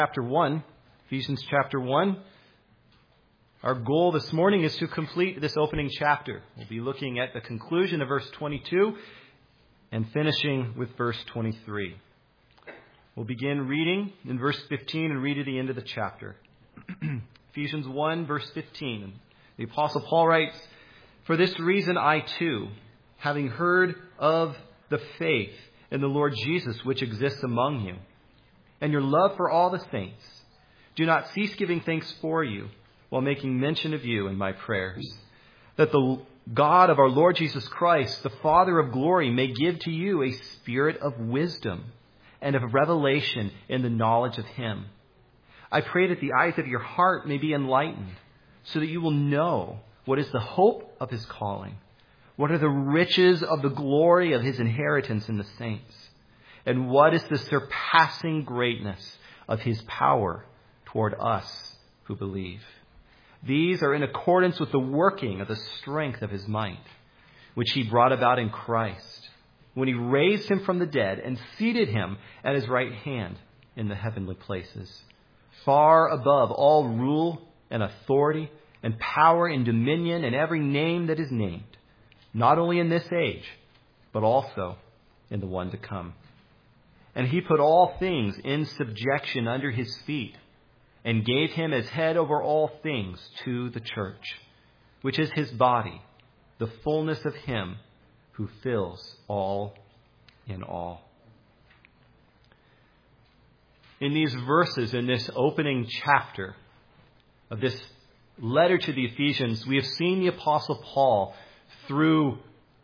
Chapter 1, Ephesians chapter 1. Our goal this morning is to complete this opening chapter. We'll be looking at the conclusion of verse 22 and finishing with verse 23. We'll begin reading in verse 15 and read to the end of the chapter. Ephesians 1, verse 15. The Apostle Paul writes, "For this reason I too, having heard of the faith in the Lord Jesus which exists among you, and your love for all the saints, do not cease giving thanks for you, while making mention of you in my prayers, that the God of our Lord Jesus Christ, the Father of glory, may give to you a spirit of wisdom and of revelation in the knowledge of Him. I pray that the eyes of your heart may be enlightened, so that you will know what is the hope of His calling, what are the riches of the glory of His inheritance in the saints, and what is the surpassing greatness of His power toward us who believe. These are in accordance with the working of the strength of His might, which He brought about in Christ, when He raised Him from the dead and seated Him at His right hand in the heavenly places, far above all rule and authority and power and dominion and every name that is named, not only in this age, but also in the one to come. And He put all things in subjection under His feet, and gave Him as head over all things to the church, which is His body, the fullness of Him who fills all in all." In these verses, in this opening chapter of this letter to the Ephesians, we have seen the Apostle Paul through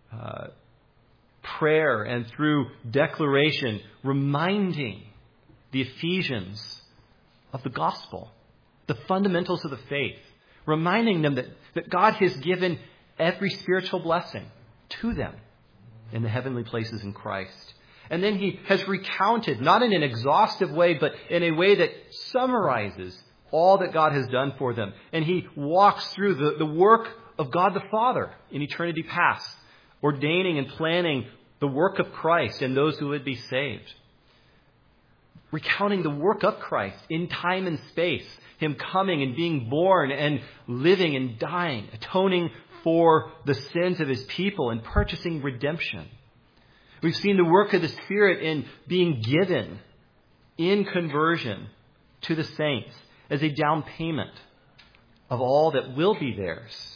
prayer and through declaration reminding the Ephesians of the gospel, the fundamentals of the faith, reminding them that God has given every spiritual blessing to them in the heavenly places in Christ. And then he has recounted, not in an exhaustive way, but in a way that summarizes all that God has done for them. And he walks through the work of God the Father in eternity past, ordaining and planning the work of Christ and those who would be saved. Recounting the work of Christ in time and space, Him coming and being born and living and dying, atoning for the sins of His people and purchasing redemption. We've seen the work of the Spirit in being given in conversion to the saints as a down payment of all that will be theirs,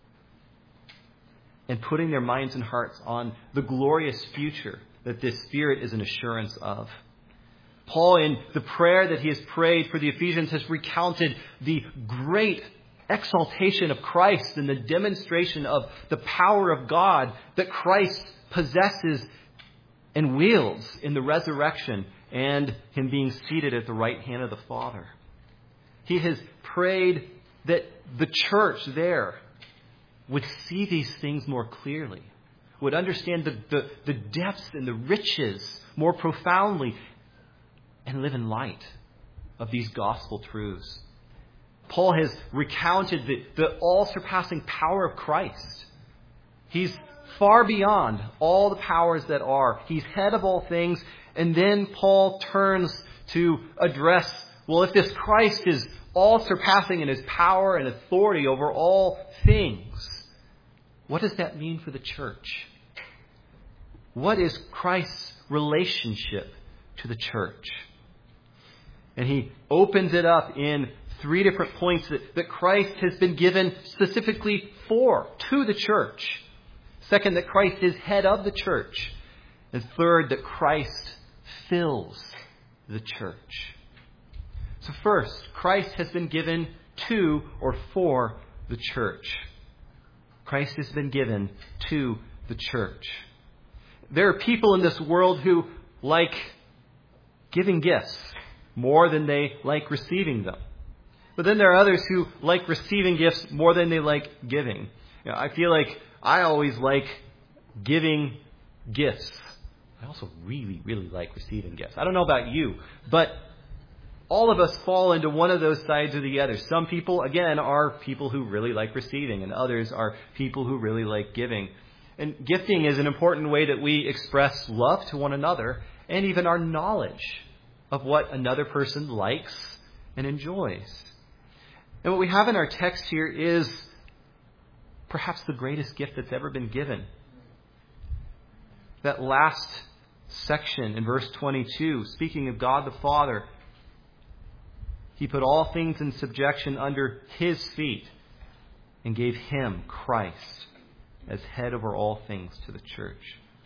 and putting their minds and hearts on the glorious future that this Spirit is an assurance of. Paul, in the prayer that he has prayed for the Ephesians, has recounted the great exaltation of Christ and the demonstration of the power of God that Christ possesses and wields in the resurrection and Him being seated at the right hand of the Father. He has prayed that the church there would see these things more clearly, would understand the depths and the riches more profoundly, and live in light of these gospel truths. Paul has recounted the all-surpassing power of Christ. He's far beyond all the powers that are. He's head of all things. And then Paul turns to address, well, if this Christ is all-surpassing in His power and authority over all things, what does that mean for the church? What is Christ's relationship to the church? And he opens it up in 3 different points that Christ has been given specifically to the church. Second, that Christ is head of the church. And third, that Christ fills the church. So first, Christ has been given to or for the church. Christ has been given to the church. There are people in this world who like giving gifts more than they like receiving them. But then there are others who like receiving gifts more than they like giving. I feel like I always like giving gifts. I also really, really like receiving gifts. I don't know about you, but all of us fall into one of those sides or the other. Some people, again, are people who really like receiving, and others are people who really like giving. And gifting is an important way that we express love to one another and even our knowledge of what another person likes and enjoys. And what we have in our text here is perhaps the greatest gift that's ever been given. That last section in verse 22, speaking of God the Father, He put all things in subjection under His feet and gave Him, Christ, as head over all things to the church.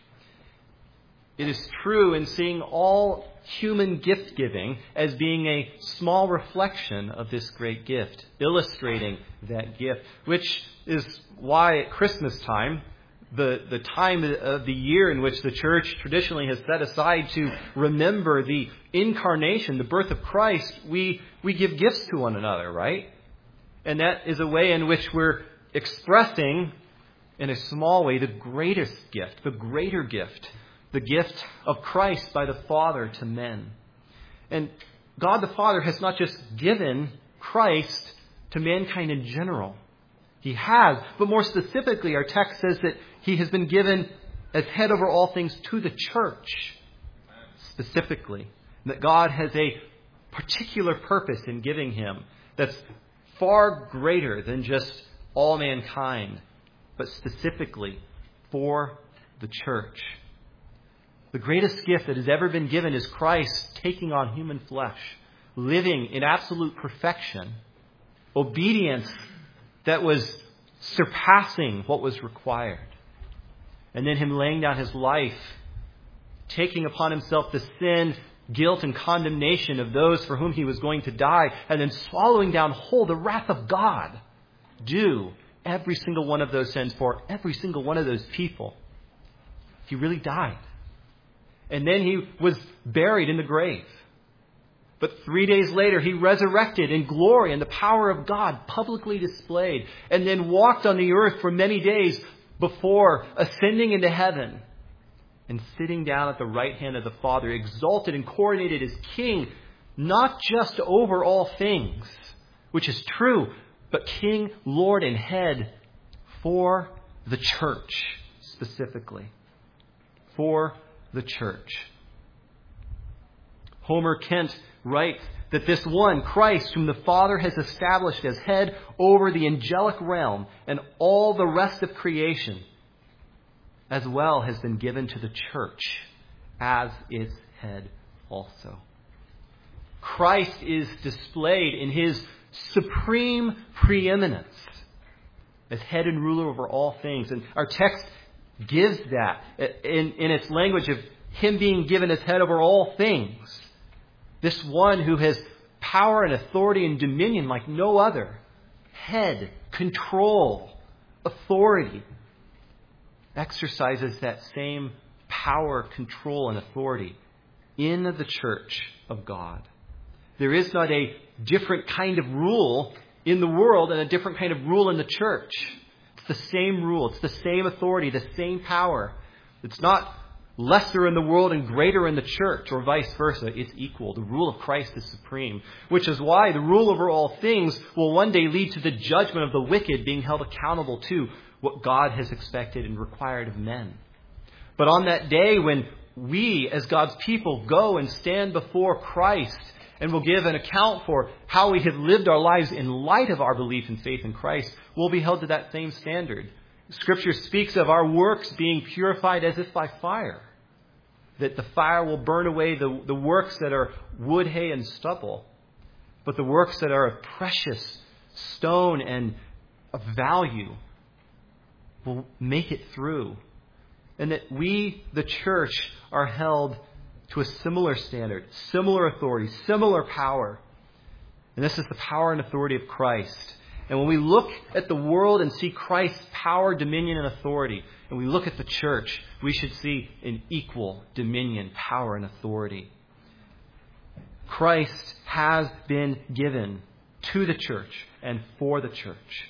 It is true in seeing all human gift giving as being a small reflection of this great gift, illustrating that gift, which is why at Christmas time, the time of the year in which the church traditionally has set aside to remember the incarnation, the birth of Christ, we give gifts to one another, right? And that is a way in which we're expressing, in a small way, the greatest gift, the greater gift, the gift of Christ by the Father to men. And God the Father has not just given Christ to mankind in general. He has, but more specifically, our text says that He has been given as head over all things to the church, specifically. And that God has a particular purpose in giving Him that's far greater than just all mankind, but specifically for the church. The greatest gift that has ever been given is Christ taking on human flesh, living in absolute perfection, obedience that was surpassing what was required. And then Him laying down His life, taking upon Himself the sin, guilt, and condemnation of those for whom He was going to die, and then swallowing down whole the wrath of God due every single one of those sins for every single one of those people. He really died. And then He was buried in the grave. But 3 days later, He resurrected in glory and the power of God publicly displayed, and then walked on the earth for many days before ascending into heaven and sitting down at the right hand of the Father, exalted and coronated as King, not just over all things, which is true, but King, Lord, and Head for the church specifically. For the church. Homer Kent writes that this one, Christ, whom the Father has established as head over the angelic realm and all the rest of creation, as well has been given to the church as its head also. Christ is displayed in His supreme preeminence as head and ruler over all things. And our text gives that in its language of Him being given as head over all things. This one who has power and authority and dominion like no other. Head, control, authority. Exercises that same power, control, and authority in the church of God. There is not a different kind of rule in the world and a different kind of rule in the church. It's the same rule. It's the same authority, the same power. It's not lesser in the world and greater in the church, or vice versa. It's equal. The rule of Christ is supreme, which is why the rule over all things will one day lead to the judgment of the wicked being held accountable to what God has expected and required of men. But on that day when we, as God's people, go and stand before Christ and will give an account for how we have lived our lives in light of our belief and faith in Christ, we'll be held to that same standard. Scripture speaks of our works being purified as if by fire. That the fire will burn away the works that are wood, hay, and stubble. But the works that are of precious stone and of value will make it through. And that we, the church, are held to a similar standard, similar authority, similar power. And this is the power and authority of Christ. And when we look at the world and see Christ's power, dominion, and authority, and we look at the church, we should see an equal dominion, power, and authority. Christ has been given to the church and for the church.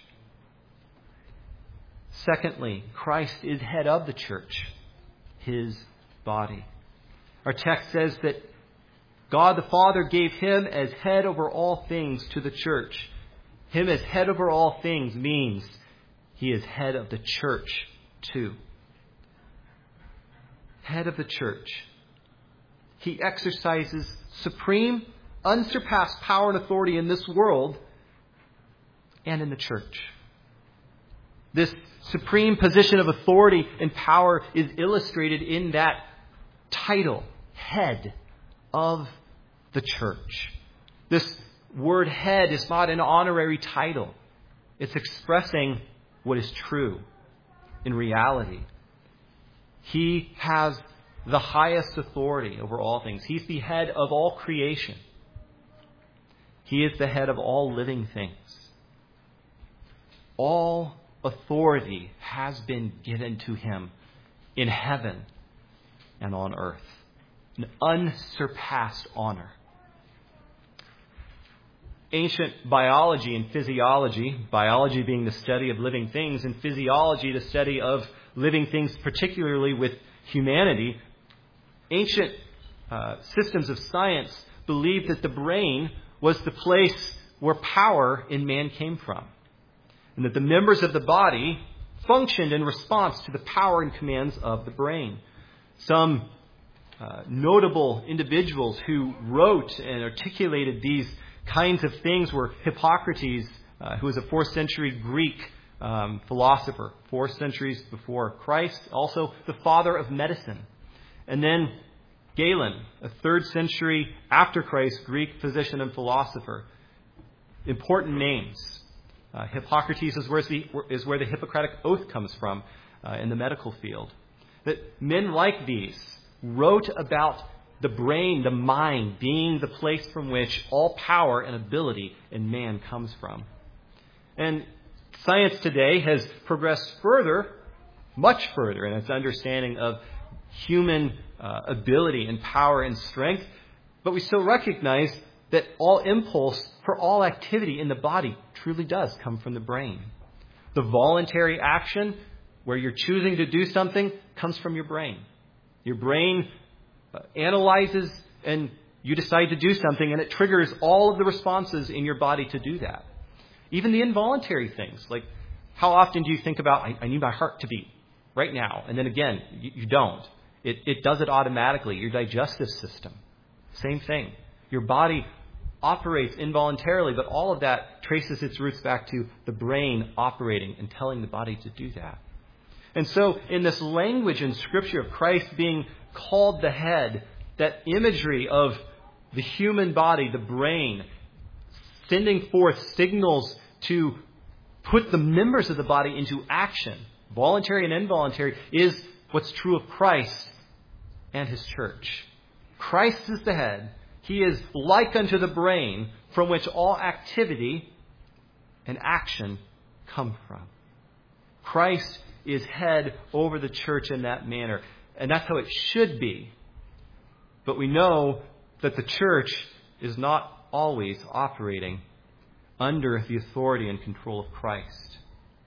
Secondly, Christ is head of the church, His body. Our text says that God the Father gave Him as head over all things to the church. Him as head over all things means He is head of the church too. Head of the church. He exercises supreme unsurpassed power and authority in this world and in the church. This supreme position of authority and power is illustrated in that title, head of the church. This word head is not an honorary title. It's expressing what is true in reality. He has the highest authority over all things. He's the head of all creation. He is the head of all living things. All authority has been given to him in heaven and on earth. An unsurpassed honor. Ancient biology and physiology, biology being the study of living things, and physiology the study of living things, particularly with humanity, ancient systems of science believed that the brain was the place where power in man came from, and that the members of the body functioned in response to the power and commands of the brain. Some notable individuals who wrote and articulated these kinds of things were Hippocrates, who was a 4th century Greek philosopher, 4 centuries before Christ, also the father of medicine. And then Galen, a 3rd century after Christ Greek physician and philosopher. Important names. Hippocrates is where the Hippocratic Oath comes from in the medical field. That men like these wrote about the brain, the mind, being the place from which all power and ability in man comes from. And science today has progressed further, much further, in its understanding of human ability and power and strength, but we still recognize that all impulse for all activity in the body truly does come from the brain. The voluntary action, where you're choosing to do something, comes from your brain. Your brain analyzes and you decide to do something, and it triggers all of the responses in your body to do that. Even the involuntary things, like how often do you think about, I need my heart to beat right now, and then again, you don't. It does it automatically. Your digestive system, same thing. Your body operates involuntarily, but all of that traces its roots back to the brain operating and telling the body to do that. And so in this language in Scripture of Christ being called the head, that imagery of the human body, the brain, sending forth signals to put the members of the body into action, voluntary and involuntary, is what's true of Christ and his church. Christ is the head. He is like unto the brain from which all activity and action come from. Christ is head over the church in that manner. And that's how it should be. But we know that the church is not always operating under the authority and control of Christ.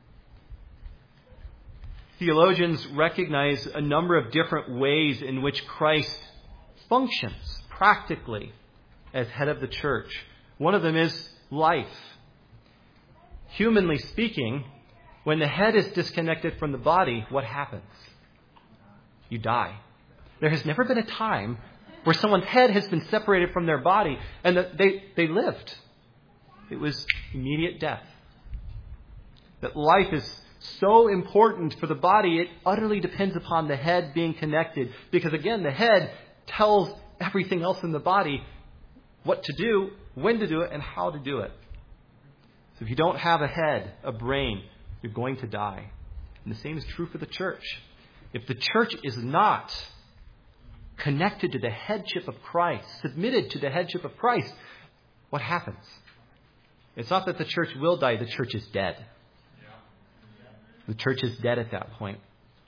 Theologians recognize a number of different ways in which Christ functions practically as head of the church. One of them is life. Humanly speaking, when the head is disconnected from the body, what happens? You die. There has never been a time where someone's head has been separated from their body and that they lived. It was immediate death. That life is so important for the body, it utterly depends upon the head being connected. Because again, the head tells everything else in the body what to do, when to do it, and how to do it. So if you don't have a head, a brain, you're going to die. And the same is true for the church. If the church is not connected to the headship of Christ, submitted to the headship of Christ, what happens? It's not that the church will die, the church is dead. The church is dead at that point.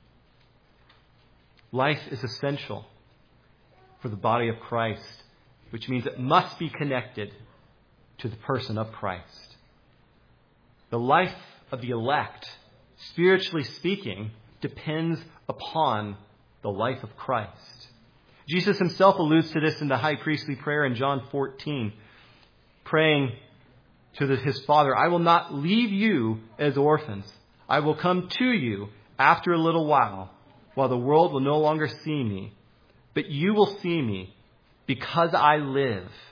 Life is essential for the body of Christ, which means it must be connected to the person of Christ. The life of the elect, spiritually speaking, depends upon the life of Christ. Jesus himself alludes to this in the high priestly prayer in John 14, praying to his Father, I will not leave you as orphans. I will come to you after a little while the world will no longer see me. But you will see me because I live.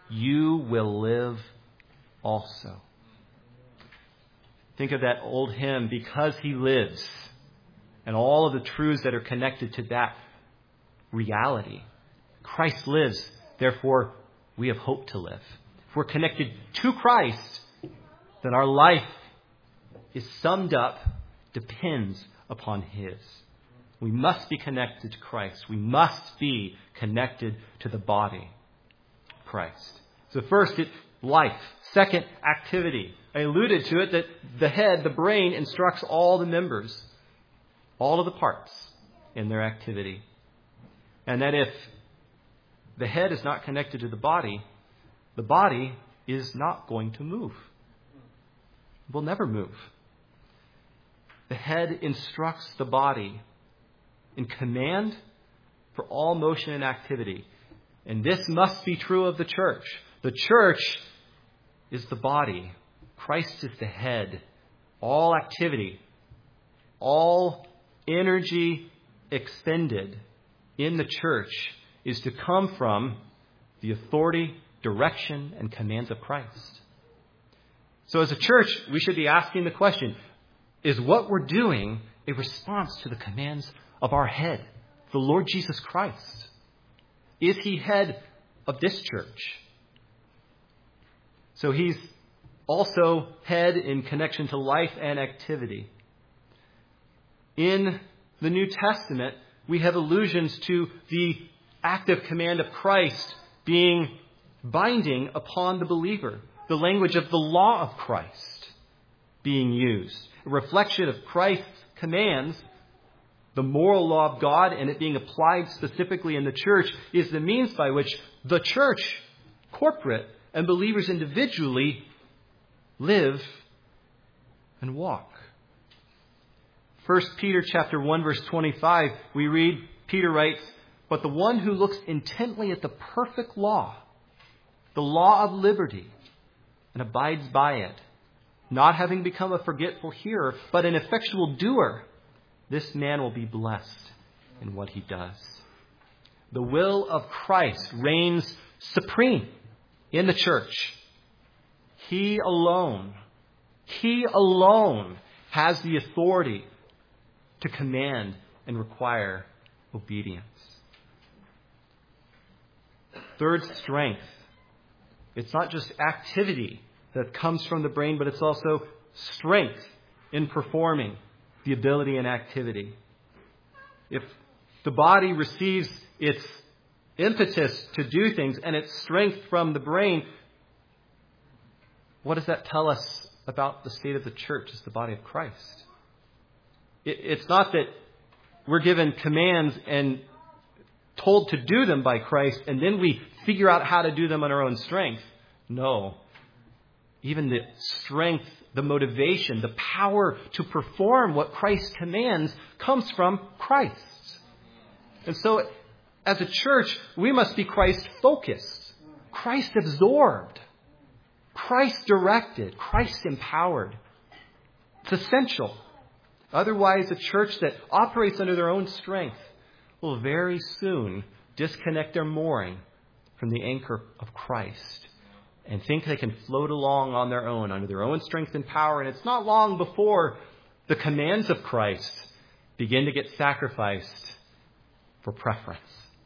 you will live also. Think of that old hymn, Because He Lives, and all of the truths that are connected to that reality. Christ lives, therefore we have hope to live. If we're connected to Christ, then our life is summed up, depends upon His. We must be connected to Christ. We must be connected to the body, Christ. So first, it's life. Second, activity. I alluded to it that the head, the brain, instructs all the members, all of the parts in their activity. And that if the head is not connected to the body is not going to move. It will never move. The head instructs the body in command for all motion and activity. And this must be true of the church. The church is the body. Christ is the head. All activity, all energy expended in the church is to come from the authority, direction, and commands of Christ. So as a church, we should be asking the question, is what we're doing a response to the commands of our head, the Lord Jesus Christ? Is He head of this church? So He's also head in connection to life and activity. In the New Testament, we have allusions to the active command of Christ being binding upon the believer. The language of the law of Christ being used. A reflection of Christ's commands, the moral law of God, and it being applied specifically in the church, is the means by which the church, corporate, and believers individually live and walk. 1 Peter chapter 1, verse 25, we read, Peter writes, "But the one who looks intently at the perfect law, the law of liberty, and abides by it, not having become a forgetful hearer, but an effectual doer, this man will be blessed in what he does." The will of Christ reigns supreme in the church. He alone has the authority to command and require obedience. Third, strength. It's not just activity that comes from the brain, but it's also strength in performing the ability and activity. If the body receives its impetus to do things and its strength from the brain, what does that tell us about the state of the church as the body of Christ? It's not that we're given commands and told to do them by Christ, and then we figure out how to do them on our own strength. No. Even the strength, the motivation, the power to perform what Christ commands comes from Christ. And so, as a church, we must be Christ-focused, Christ-absorbed, Christ-directed, Christ-empowered. It's essential. Otherwise, a church that operates under their own strength will very soon disconnect their mooring from the anchor of Christ and think they can float along on their own, under their own strength and power. And it's not long before the commands of Christ begin to get sacrificed for preference.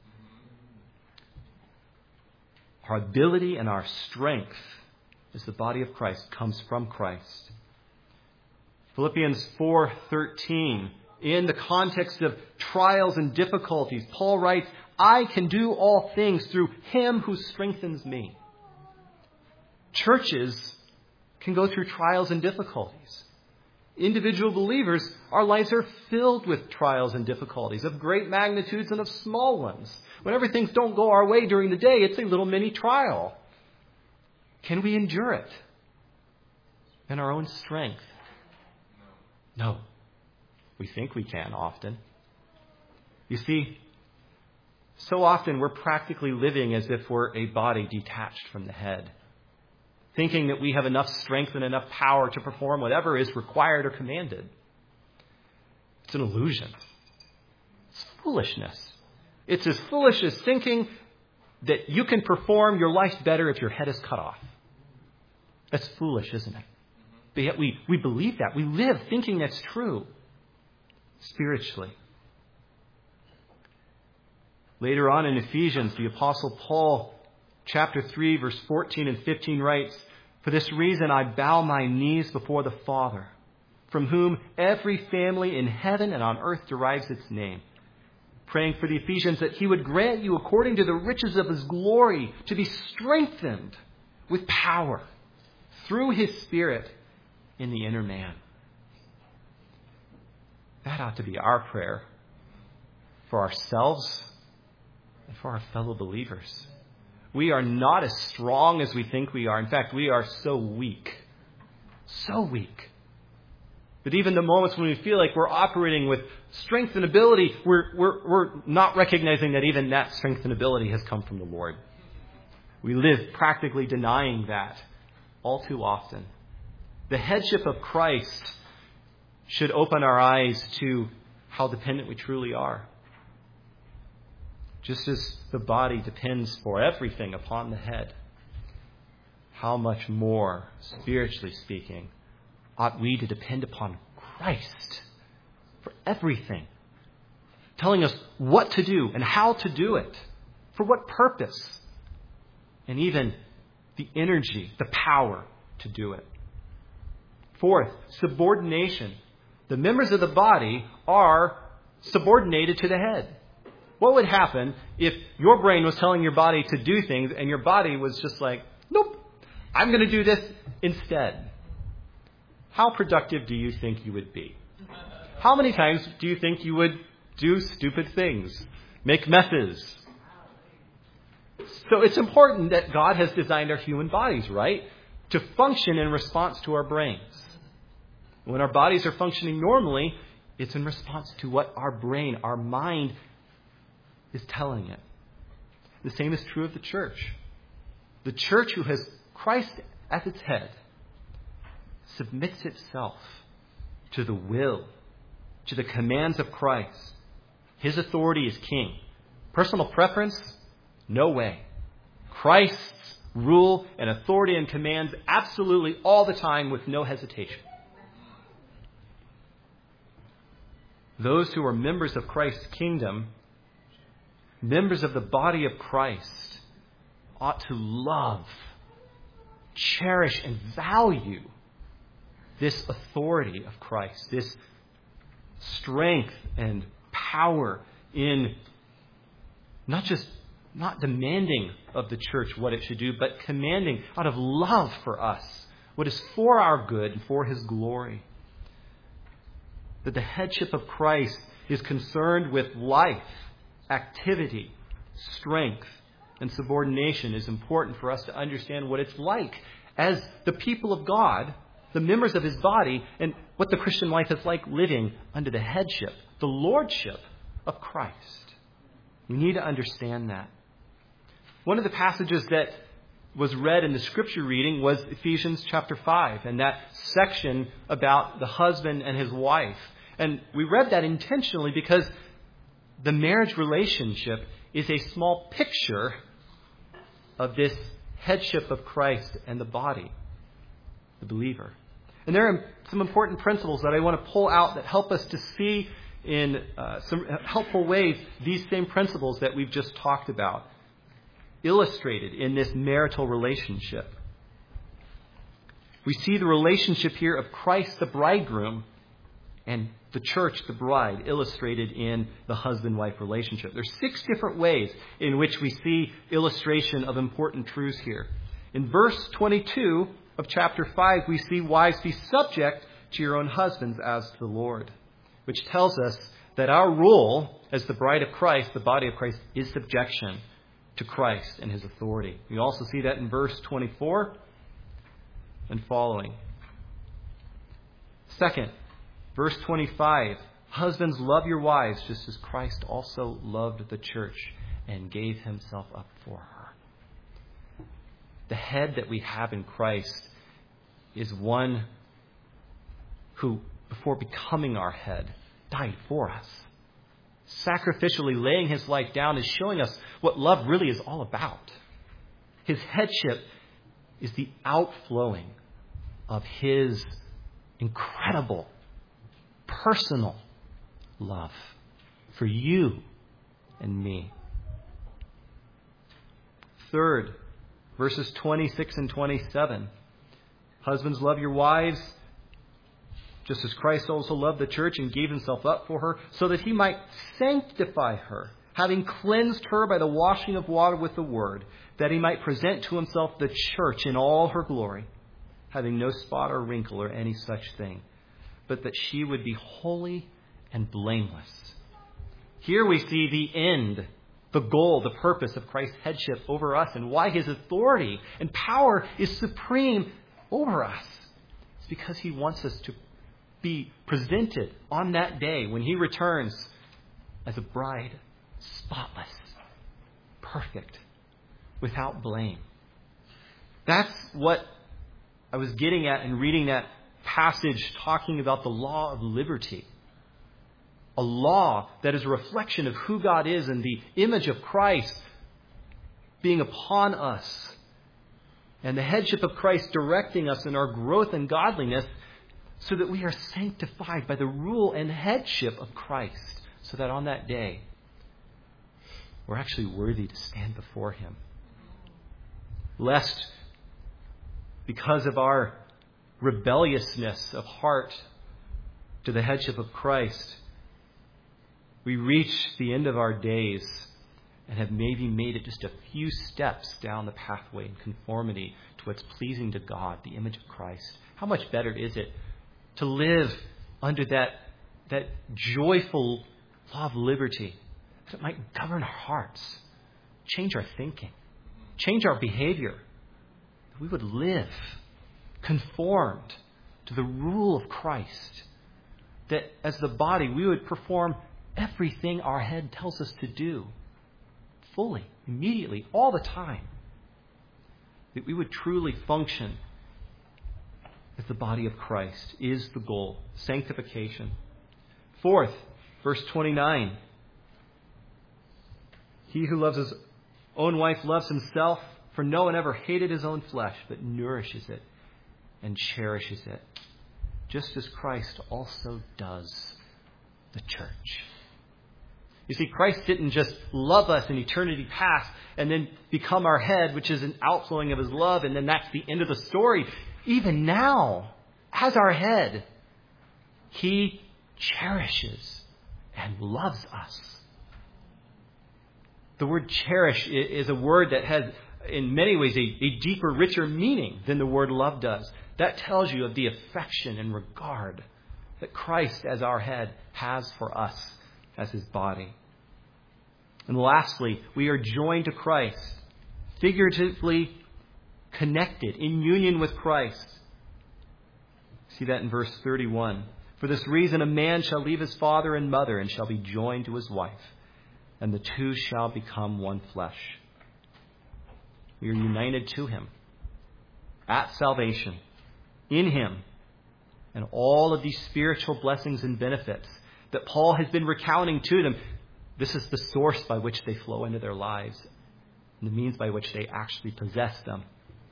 Our ability and our strength as the body of Christ comes from Christ. Philippians 4:13, in the context of trials and difficulties, Paul writes, "I can do all things through Him who strengthens me." Churches can go through trials and difficulties. Individual believers, our lives are filled with trials and difficulties of great magnitudes and of small ones. Whenever things don't go our way during the day, it's a little mini trial. Can we endure it in our own strength? No. We think we can often. You see, so often we're practically living as if we're a body detached from the head, thinking that we have enough strength and enough power to perform whatever is required or commanded. It's an illusion. It's foolishness. It's as foolish as thinking that you can perform your life better if your head is cut off. That's foolish, isn't it? But yet we believe that. We live thinking that's true spiritually. Later on in Ephesians, the Apostle Paul, chapter 3, verse 14 and 15 writes, "For this reason I bow my knees before the Father, from whom every family in heaven and on earth derives its name, praying for the Ephesians that he would grant you, according to the riches of his glory, to be strengthened with power through his Spirit in the inner man." That ought to be our prayer for ourselves and for our fellow believers. We are not as strong as we think we are. In fact, we are so weak. So weak. But even the moments when we feel like we're operating with strength and ability, we're not recognizing that even that strength and ability has come from the Lord. We live practically denying that all too often. The headship of Christ should open our eyes to how dependent we truly are. Just as the body depends for everything upon the head, how much more, spiritually speaking, ought we to depend upon Christ for everything, telling us what to do and how to do it, for what purpose, and even the energy, the power to do it. Fourth, subordination. The members of the body are subordinated to the head. What would happen if your brain was telling your body to do things and your body was just like, nope, I'm going to do this instead? How productive do you think you would be? How many times do you think you would do stupid things, make messes? So it's important that God has designed our human bodies, right, to function in response to our brains. When our bodies are functioning normally, it's in response to what our brain, our mind is telling it. The same is true of the church. The church, who has Christ as its head, submits itself to the will, to the commands of Christ. His authority is king. Personal preference? No way. Christ's rule and authority and commands absolutely all the time with no hesitation. Those who are members of Christ's kingdom, members of the body of Christ, ought to love, cherish, and value this authority of Christ, this strength and power in not demanding of the church what it should do, but commanding out of love for us what is for our good and for his glory. That the headship of Christ is concerned with life, activity, strength, and subordination is important for us to understand what it's like as the people of God, the members of his body, and what the Christian life is like living under the headship, the lordship of Christ. We need to understand that. One of the passages that was read in the scripture reading was Ephesians chapter 5, and that section about the husband and his wife. And we read that intentionally because the marriage relationship is a small picture of this headship of Christ and the body, the believer. And there are some important principles that I want to pull out that help us to see in some helpful ways these same principles that we've just talked about, illustrated in this marital relationship. We see the relationship here of Christ, the bridegroom, and the church, the bride, illustrated in the husband-wife relationship. There's 6 different ways in which we see illustration of important truths here. In verse 22 of chapter 5, we see, "Wives, be subject to your own husbands as to the Lord," which tells us that our role as the bride of Christ, the body of Christ, is subjection to Christ and his authority. We also see that in verse 24 and following. Second, verse 25, "Husbands, love your wives just as Christ also loved the church and gave himself up for her." The head that we have in Christ is one who, before becoming our head, died for us, sacrificially laying his life down, is showing us what love really is all about. His headship is the outflowing of his incredible, personal love for you and me. Third, verses 26 and 27. Husbands, love your wives, just as Christ also loved the church and gave himself up for her, so that he might sanctify her, having cleansed her by the washing of water with the word, that he might present to himself the church in all her glory, having no spot or wrinkle or any such thing, but that she would be holy and blameless. Here we see the end, the goal, the purpose of Christ's headship over us, and why his authority and power is supreme over us. It's because he wants us to be presented on that day when he returns as a bride, spotless, perfect, without blame. That's what I was getting at in reading that passage talking about the law of liberty. A law that is a reflection of who God is and the image of Christ being upon us. And the headship of Christ directing us in our growth in godliness so that we are sanctified by the rule and headship of Christ. So that on that day, we're actually worthy to stand before him. Lest, because of our rebelliousness of heart to the headship of Christ, we reach the end of our days and have maybe made it just a few steps down the pathway in conformity to what's pleasing to God, the image of Christ. How much better is it to live under that joyful law of liberty, that it might govern our hearts, change our thinking, change our behavior, that we would live conformed to the rule of Christ, that as the body we would perform everything our head tells us to do, fully, immediately, all the time, that we would truly function as the body of Christ is the goal, sanctification. Fourth, verse 29. He who loves his own wife loves himself, for no one ever hated his own flesh, but nourishes it and cherishes it, just as Christ also does the church. You see, Christ didn't just love us in eternity past and then become our head, which is an outflowing of his love, and then that's the end of the story. Even now, as our head, he cherishes and loves us. The word cherish is a word that has, in many ways, a deeper, richer meaning than the word love does. That tells you of the affection and regard that Christ, as our head, has for us as his body. And lastly, we are joined to Christ, figuratively connected in union with Christ. See that in verse 31. For this reason, a man shall leave his father and mother and shall be joined to his wife, and the two shall become one flesh. We are united to him at salvation, in him, and all of these spiritual blessings and benefits that Paul has been recounting to them. This is the source by which they flow into their lives, and the means by which they actually possess them.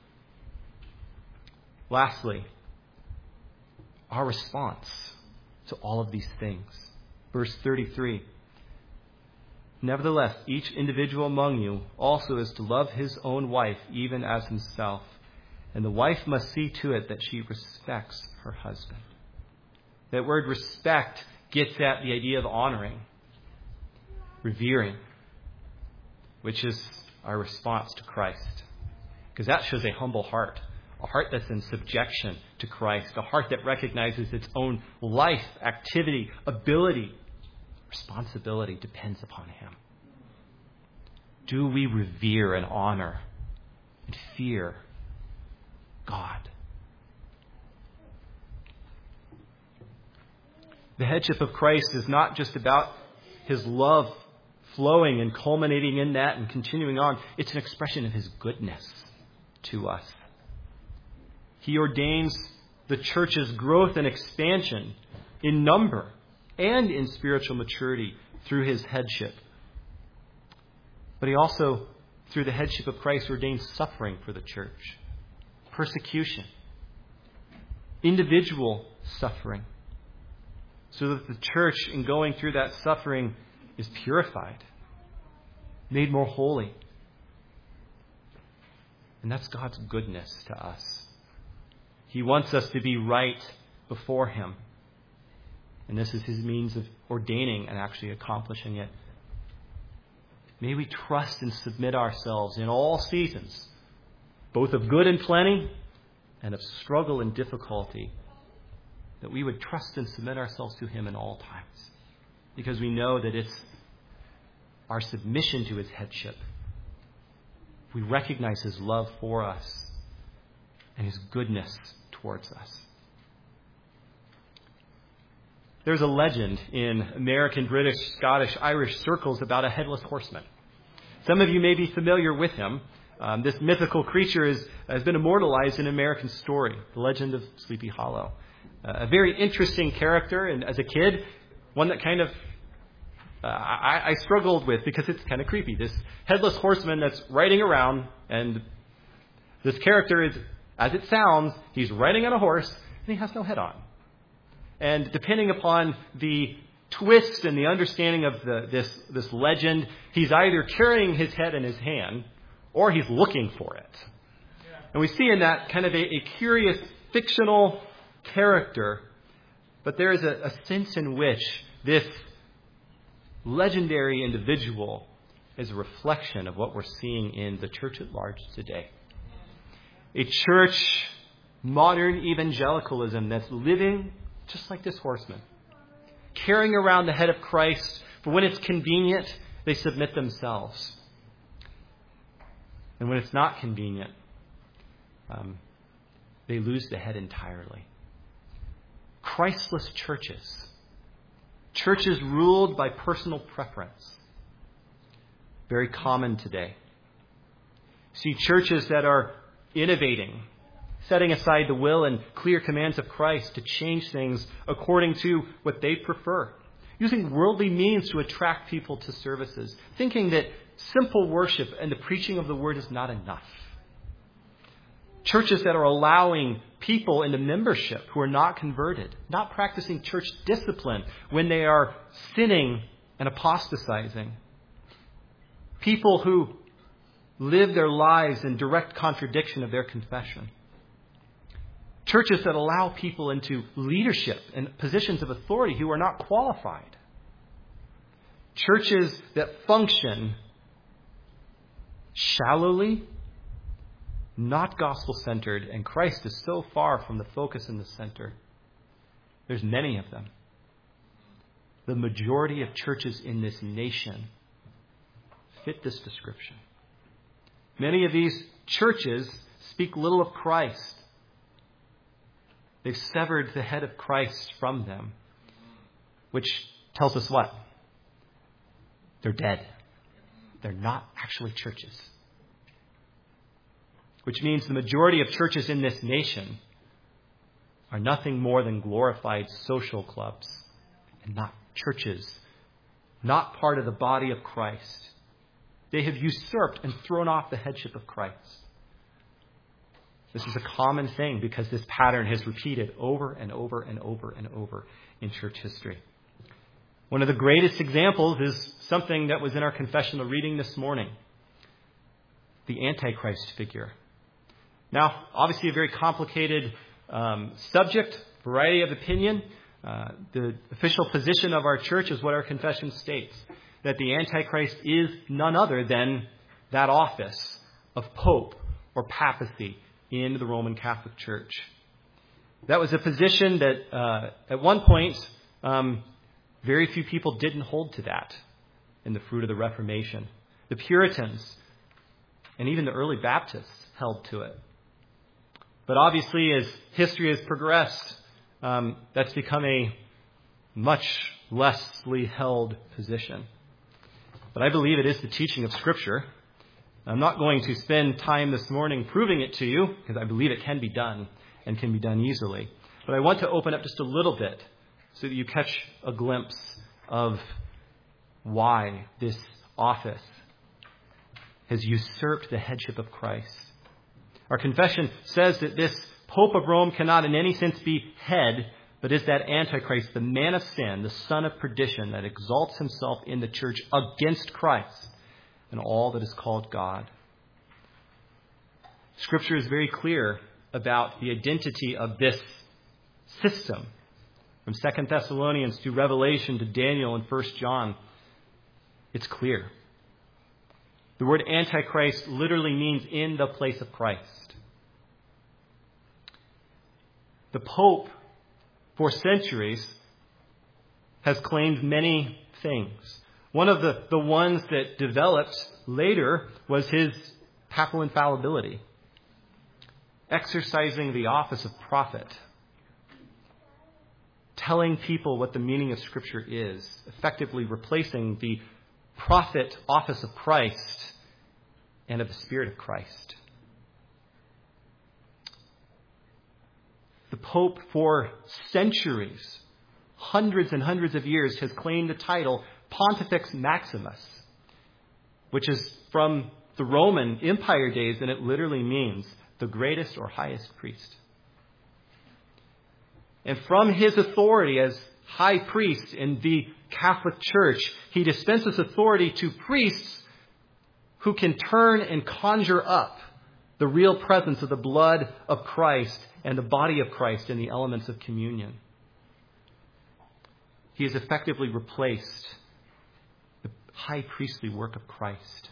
Lastly, our response to all of these things. Verse 33. Nevertheless, each individual among you also is to love his own wife even as himself, and the wife must see to it that she respects her husband. That word respect gets at the idea of honoring, revering, which is our response to Christ. Because that shows a humble heart, a heart that's in subjection to Christ, a heart that recognizes its own life, activity, ability, responsibility depends upon him. Do we revere and honor and fear God? The headship of Christ is not just about his love flowing and culminating in that and continuing on. It's an expression of his goodness to us. He ordains the church's growth and expansion in number and in spiritual maturity through his headship. But he also, through the headship of Christ, ordains suffering for the church. Persecution. Individual suffering. So that the church, in going through that suffering, is purified. Made more holy. And that's God's goodness to us. He wants us to be right before him. And this is his means of ordaining and actually accomplishing it. May we trust and submit ourselves in all seasons, both of good and plenty and of struggle and difficulty, that we would trust and submit ourselves to him in all times. Because we know that it's our submission to his headship. We recognize his love for us and his goodness towards us. There's a legend in American, British, Scottish, Irish circles about a headless horseman. Some of you may be familiar with him. This mythical creature has been immortalized in an American story, the legend of Sleepy Hollow. A very interesting character, and as a kid, one that kind of I struggled with because it's kind of creepy. This headless horseman that's riding around, and this character is, as it sounds, he's riding on a horse, and he has no head on. And depending upon the twist and the understanding of this legend, he's either carrying his head in his hand or he's looking for it. And we see in that kind of a curious fictional character, but there is a sense in which this legendary individual is a reflection of what we're seeing in the church at large today. A church, modern evangelicalism that's living just like this horseman, carrying around the head of Christ, for when it's convenient, they submit themselves. And when it's not convenient, they lose the head entirely. Christless churches. Churches ruled by personal preference. Very common today. See churches that are innovating, setting aside the will and clear commands of Christ to change things according to what they prefer. Using worldly means to attract people to services. Thinking that simple worship and the preaching of the word is not enough. Churches that are allowing people into membership who are not converted. Not practicing church discipline when they are sinning and apostatizing. People who live their lives in direct contradiction of their confession. Churches that allow people into leadership and positions of authority who are not qualified. Churches that function shallowly, not gospel-centered, and Christ is so far from the focus and the center. There's many of them. The majority of churches in this nation fit this description. Many of these churches speak little of Christ. They've severed the head of Christ from them, which tells us what? They're dead. They're not actually churches. Which means the majority of churches in this nation are nothing more than glorified social clubs and not churches, not part of the body of Christ. They have usurped and thrown off the headship of Christ. This is a common thing because this pattern has repeated over and over and over and over in church history. One of the greatest examples is something that was in our confessional reading this morning. The Antichrist figure. Now, obviously a very complicated subject, variety of opinion. The official position of our church is what our confession states. That the Antichrist is none other than that office of Pope or papacy in the Roman Catholic Church. That was a position that at one point very few people didn't hold to that in the fruit of the Reformation. The Puritans and even the early Baptists held to it. But obviously as history has progressed, that's become a much lessly held position. But I believe it is the teaching of Scripture. I'm not going to spend time this morning proving it to you, because I believe it can be done and can be done easily. But I want to open up just a little bit so that you catch a glimpse of why this office has usurped the headship of Christ. Our confession says that this Pope of Rome cannot in any sense be head, but is that Antichrist, the man of sin, the son of perdition, that exalts himself in the church against Christ and all that is called God. Scripture is very clear about the identity of this system. From 2 Thessalonians to Revelation to Daniel and 1 John, it's clear. The word Antichrist literally means in the place of Christ. The Pope, for centuries, has claimed many things. One of the ones that developed later was his papal infallibility, exercising the office of prophet, telling people what the meaning of Scripture is, effectively replacing the prophet office of Christ and of the Spirit of Christ. The Pope, for centuries, hundreds and hundreds of years, has claimed the title Pontifex Maximus, which is from the Roman Empire days, and it literally means the greatest or highest priest. And from his authority as high priest in the Catholic Church, he dispenses authority to priests who can turn and conjure up the real presence of the blood of Christ and the body of Christ in the elements of communion. He has effectively replaced the high priestly work of Christ.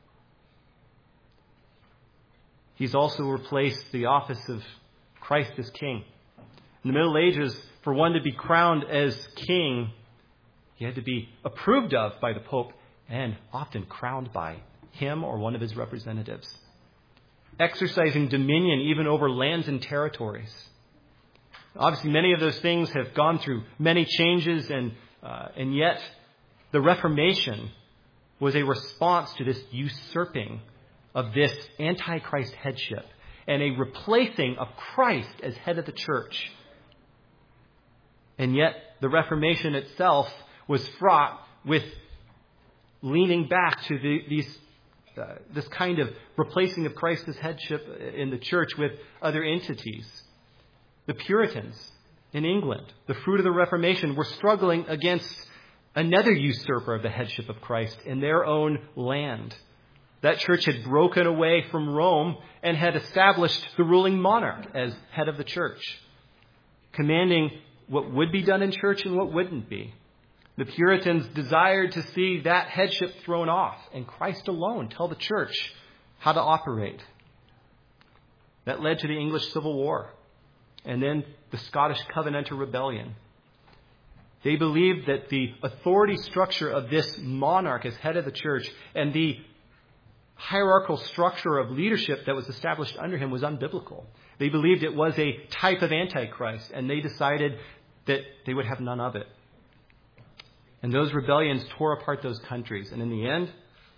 He's also replaced the office of Christ as King. In the Middle Ages, for one to be crowned as king, he had to be approved of by the Pope and often crowned by him or one of his representatives, exercising dominion even over lands and territories. Obviously, many of those things have gone through many changes, and yet the Reformation was a response to this usurping of this Antichrist headship and a replacing of Christ as head of the church. And yet, the Reformation itself was fraught with leaning back to this kind of replacing of Christ as headship in the church with other entities. The Puritans in England, the fruit of the Reformation, were struggling against another usurper of the headship of Christ in their own land. That church had broken away from Rome and had established the ruling monarch as head of the church, commanding what would be done in church and what wouldn't be. The Puritans desired to see that headship thrown off and Christ alone tell the church how to operate. That led to the English Civil War and then the Scottish Covenanter Rebellion. They believed that the authority structure of this monarch as head of the church and the hierarchical structure of leadership that was established under him was unbiblical. They believed it was a type of Antichrist, and they decided that they would have none of it. And those rebellions tore apart those countries. And in the end,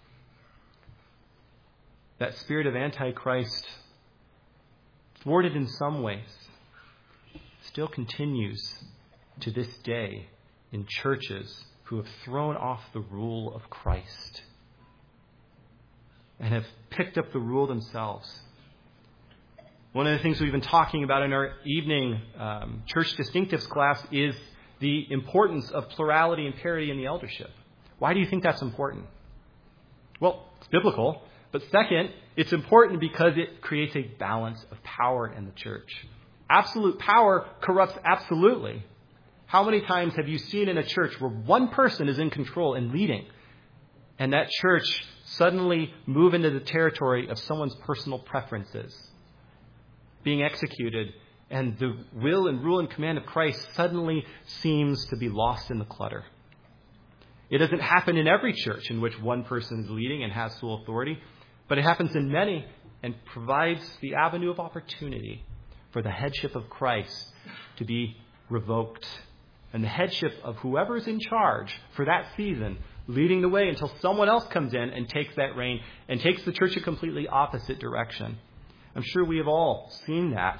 that spirit of Antichrist, thwarted in some ways, still continues to this day in churches who have thrown off the rule of Christ and have picked up the rule themselves. One of the things we've been talking about in our evening church distinctives class is the importance of plurality and parity in the eldership. Why do you think that's important? Well, it's biblical. But second, it's important because it creates a balance of power in the church. Absolute power corrupts absolutely. How many times have you seen in a church where one person is in control and leading, and that church suddenly move into the territory of someone's personal preferences being executed, and the will and rule and command of Christ suddenly seems to be lost in the clutter? It doesn't happen in every church in which one person is leading and has full authority, but it happens in many and provides the avenue of opportunity for the headship of Christ to be revoked. And the headship of whoever is in charge for that season, leading the way until someone else comes in and takes that reign and takes the church a completely opposite direction. I'm sure we have all seen that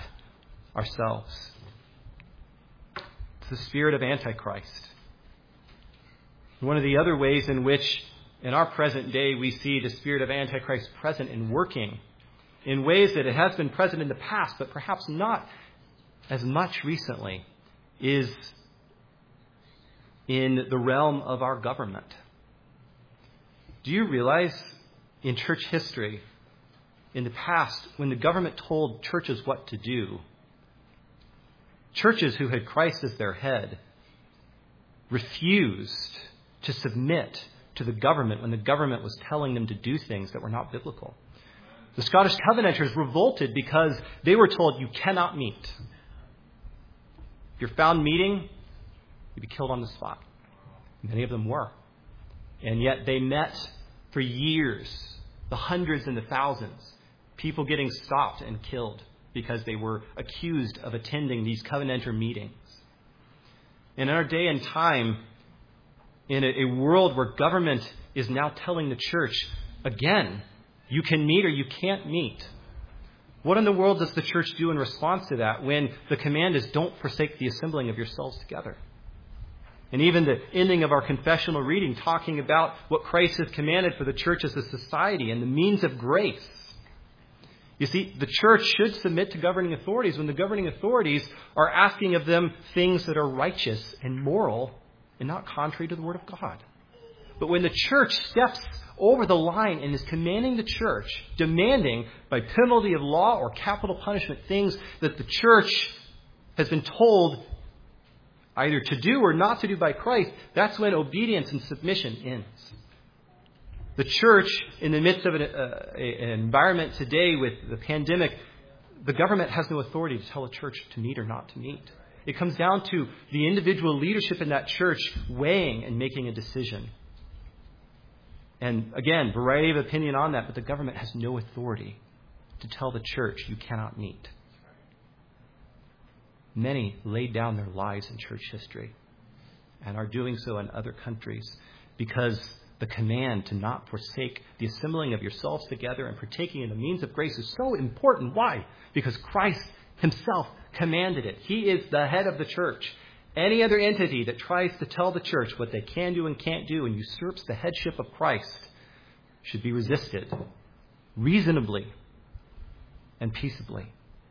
ourselves. It's the spirit of Antichrist. One of the other ways in which in our present day we see the spirit of Antichrist present and working in ways that it has been present in the past, but perhaps not as much recently, is in the realm of our government. Do you realize in church history, in the past, when the government told churches what to do, churches who had Christ as their head refused to submit to the government when the government was telling them to do things that were not biblical? The Scottish Covenanters revolted because they were told, you cannot meet. If you're found meeting, you'd be killed on the spot. Many of them were. And yet they met for years, the hundreds and the thousands, people getting stopped and killed because they were accused of attending these Covenanter meetings. And in our day and time, in a world where government is now telling the church, again, you can meet or you can't meet. What in the world does the church do in response to that when the command is don't forsake the assembling of yourselves together? And even the ending of our confessional reading talking about what Christ has commanded for the church as a society and the means of grace. You see, the church should submit to governing authorities when the governing authorities are asking of them things that are righteous and moral and not contrary to the Word of God. But when the church steps over the line and is commanding the church, demanding by penalty of law or capital punishment things that the church has been told either to do or not to do by Christ, that's when obedience and submission ends. The church, in the midst of an environment today with the pandemic, the government has no authority to tell a church to meet or not to meet. It comes down to the individual leadership in that church weighing and making a decision. And again, variety of opinion on that, but the government has no authority to tell the church you cannot meet. Many laid down their lives in church history and are doing so in other countries because the command to not forsake the assembling of yourselves together and partaking in the means of grace is so important. Why? Because Christ himself commanded it. He is the head of the church. Any other entity that tries to tell the church what they can do and can't do and usurps the headship of Christ should be resisted reasonably and peaceably.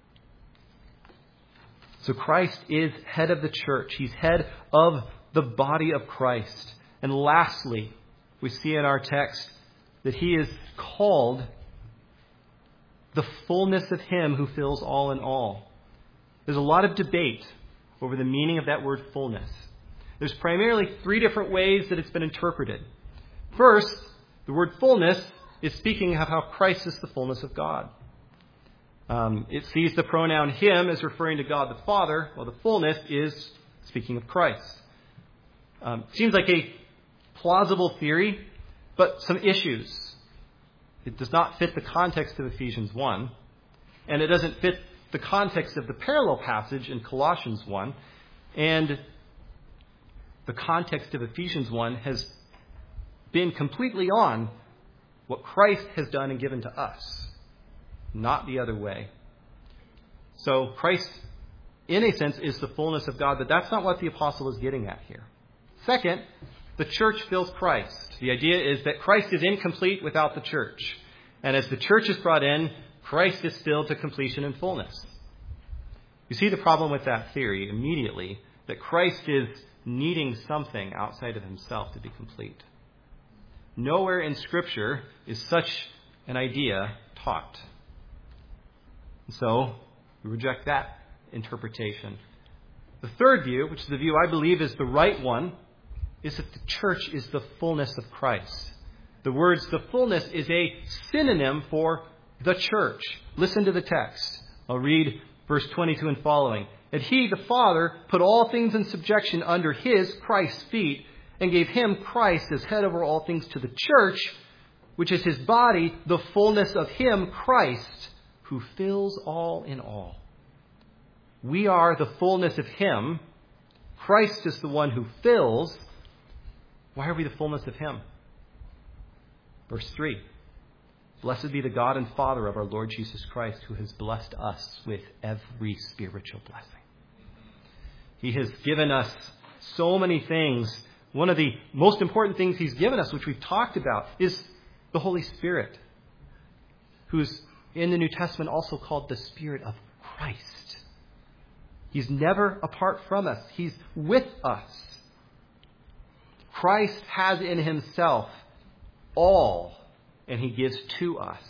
So Christ is head of the church. He's head of the body of Christ. And lastly, we see in our text that he is called the fullness of him who fills all in all. There's a lot of debate over the meaning of that word fullness. There's primarily three different ways that it's been interpreted. First, the word fullness is speaking of how Christ is the fullness of God. It sees the pronoun him as referring to God the Father, while the fullness is speaking of Christ. Seems like a plausible theory, but some issues. It does not fit the context of Ephesians 1, and it doesn't fit the context of the parallel passage in Colossians 1, and the context of Ephesians 1 has been completely on what Christ has done and given to us, not the other way. So Christ, in a sense, is the fullness of God, but that's not what the apostle is getting at here. Second, the church fills Christ. The idea is that Christ is incomplete without the church. And as the church is brought in, Christ is filled to completion and fullness. You see the problem with that theory immediately, that Christ is needing something outside of himself to be complete. Nowhere in Scripture is such an idea taught. So we reject that interpretation. The third view, which is the view I believe is the right one, is that the church is the fullness of Christ. The words the fullness is a synonym for the church. Listen to the text. I'll read verse 22 and following. And he, the Father, put all things in subjection under his, Christ's feet, and gave him, Christ, as head over all things to the church, which is his body, the fullness of him, Christ, who fills all in all. We are the fullness of him. Christ is the one who fills. Why are we the fullness of him? Verse 3. Blessed be the God and Father of our Lord Jesus Christ, who has blessed us with every spiritual blessing. He has given us so many things One of the most important things he's given us, which we've talked about, is the Holy Spirit, who's in the New Testament also called the Spirit of Christ. He's never apart from us. He's with us. Christ has in himself all, and he gives to us.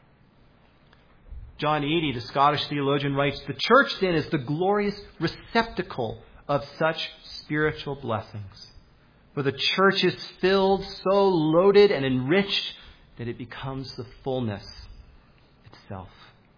John Eadie, the Scottish theologian, writes, "The church then is the glorious receptacle of such spiritual blessings. For the church is filled, so loaded and enriched, that it becomes the fullness itself."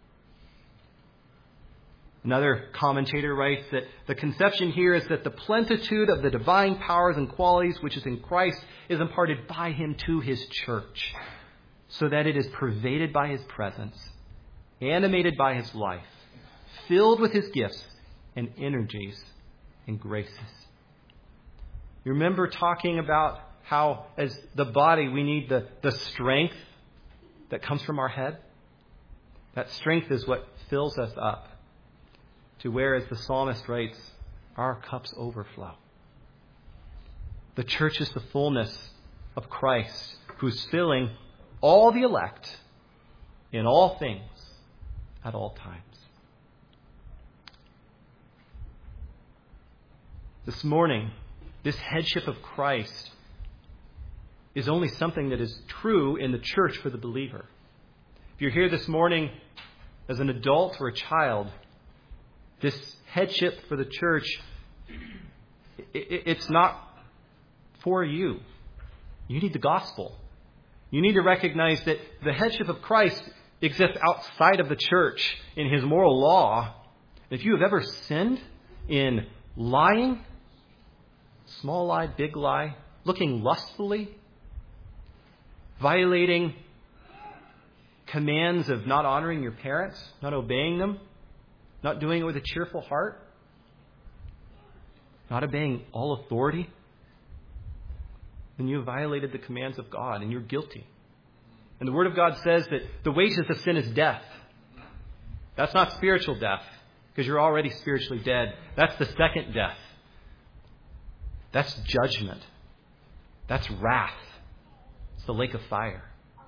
Another commentator writes that the conception here is that the plenitude of the divine powers and qualities which is in Christ is imparted by him to his church, so that it is pervaded by his presence, animated by his life, filled with his gifts and energies and graces. You remember talking about how, as the body, we need the strength that comes from our head? That strength is what fills us up to where, as the psalmist writes, our cups overflow. The church is the fullness of Christ, who's filling all the elect in all things at all times. This morning, this headship of Christ is only something that is true in the church for the believer. If you're here this morning as an adult or a child, this headship for the church, it's not for you. You need the gospel. You need to recognize that the headship of Christ exists outside of the church in his moral law. If you have ever sinned in lying, small lie, big lie, looking lustfully, violating commands of not honoring your parents, not obeying them, not doing it with a cheerful heart, not obeying all authority, then you have violated the commands of God and you're guilty. And the Word of God says that the wages of sin is death. That's not spiritual death, because you're already spiritually dead. That's the second death. That's judgment. That's wrath. It's the lake of fire.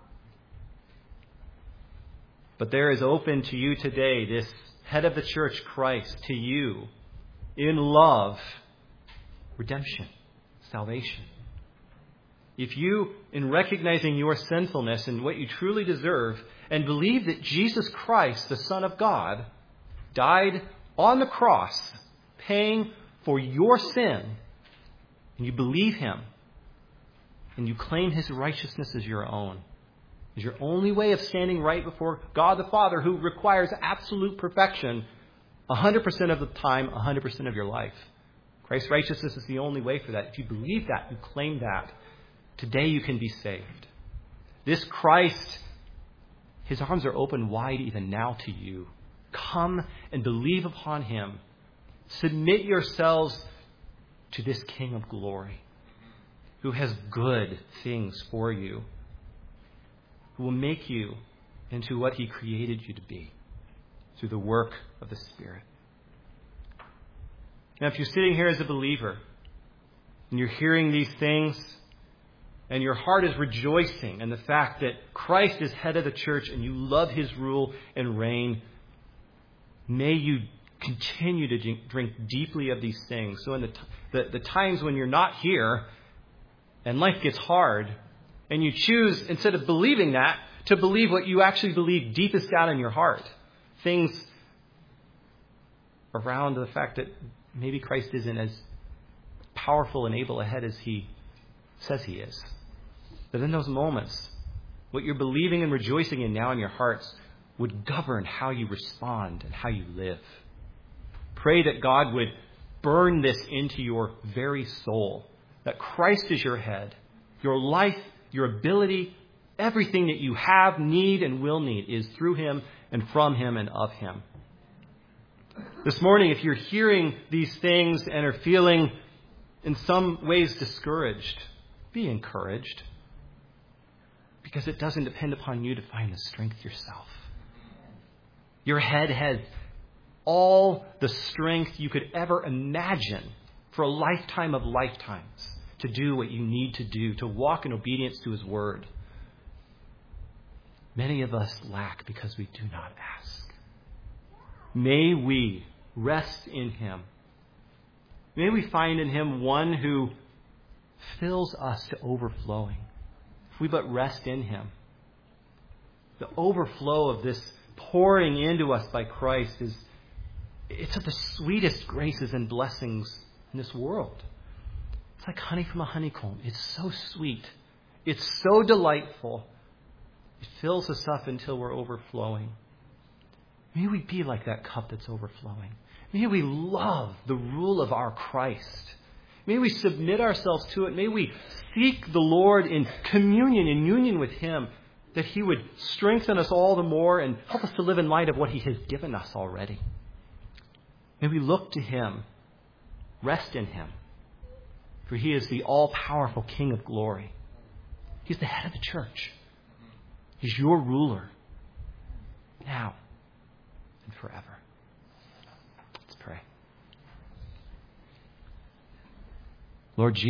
But there is open to you today, this head of the church, Christ, to you, in love, redemption, salvation. If you, in recognizing your sinfulness and what you truly deserve, and believe that Jesus Christ, the Son of God, died on the cross, paying for your sin, and you believe him, and you claim his righteousness as your own, is your only way of standing right before God the Father, who requires absolute perfection 100% of the time, 100% of your life. Christ's righteousness is the only way for that. If you believe that, you claim that, today you can be saved. This Christ, his arms are open wide even now to you. Come and believe upon him. Submit yourselves to this King of glory, who has good things for you, who will make you into what he created you to be through the work of the Spirit. Now, if you're sitting here as a believer and you're hearing these things and your heart is rejoicing in the fact that Christ is head of the church and you love his rule and reign, may you continue to drink deeply of these things. So in the times when you're not here and life gets hard, and you choose, instead of believing that, to believe what you actually believe deepest down in your heart. Things around the fact that maybe Christ isn't as powerful and able ahead as he says he is. That in those moments, what you're believing and rejoicing in now in your hearts would govern how you respond and how you live. Pray that God would burn this into your very soul. That Christ is your head. Your life, your ability, everything that you have, need, and will need is through him and from him and of him. This morning, if you're hearing these things and are feeling in some ways discouraged, be encouraged. Because it doesn't depend upon you to find the strength yourself. Your head has all the strength you could ever imagine for a lifetime of lifetimes to do what you need to do, to walk in obedience to His word. Many of us lack because we do not ask. May we rest in Him. May we find in Him one who fills us to overflowing. If we but rest in Him. The overflow of this pouring into us by Christ it's of the sweetest graces and blessings in this world. It's like honey from a honeycomb. It's so sweet. It's so delightful. It fills us up until we're overflowing. May we be like that cup that's overflowing. May we love the rule of our Christ. May we submit ourselves to it. May we seek the Lord in communion, in union with Him, that He would strengthen us all the more and help us to live in light of what He has given us already. May we look to Him, rest in Him, for He is the all-powerful King of glory. He's the head of the church. He's your ruler, now and forever. Let's pray. Lord Jesus,